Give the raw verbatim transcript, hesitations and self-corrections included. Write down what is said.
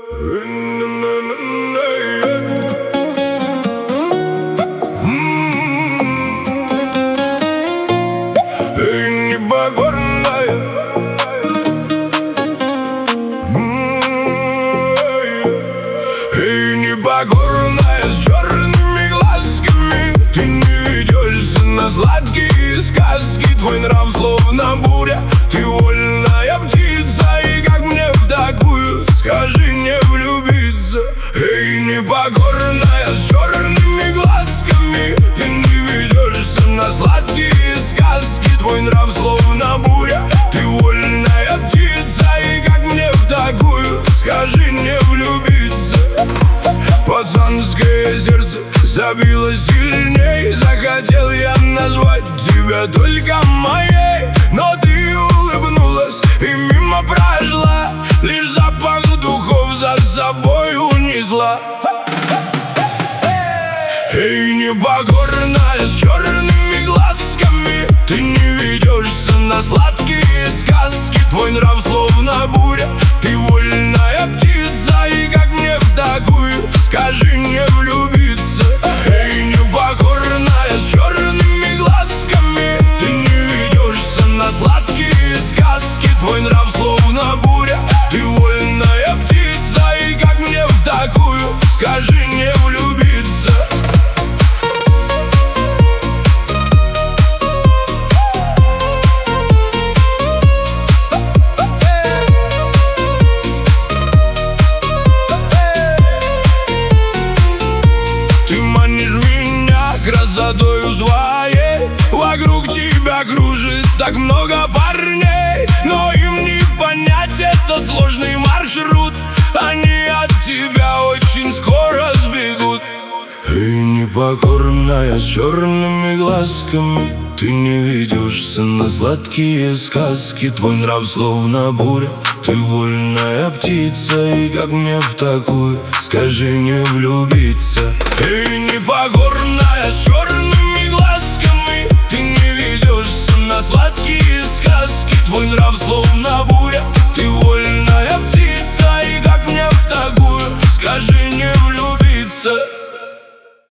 Эй, непокорная, эй, непокорная, с черными глазками. Ты не ведешься на сладкие сказки. Твой нрав словно буря, ты вольная птица. И как мне в такую, скажи, не влюбиться? Эй, непокорная, с черными глазками. Ты не ведешься на сладкие сказки. Твой нрав словно буря, ты вольная птица. И как мне в такую, скажи, не влюбиться? Пацанское сердце забилось сильней. Захотел я назвать тебя только моей, но ты улыбнулась и мимо прошла. Лишь запах духов за собой унесла. Эй, непокорная, с черными глазками. Ты не ведешься на сладкие сказки. Твой нрав словно буря, ты вольная птица. И как мне в такую, скажи, не влюбиться? Эй, непокорная, с черными глазками. Ты не ведешься на сладкие сказки. Твой нрав словно буря, ты вольная птица. И как мне в такую, скажи, не влюбиться? Красотою своей вокруг тебя кружит так много парней, но им не понять этот сложный маршрут. Они от тебя очень скоро сбегут. Эй, непокорная, с черными глазками. Ты не ведешься на сладкие сказки. Твой нрав словно буря, ты вольная птица. И как мне в такую, скажи, не влюбиться? Эй, непокорная, с черными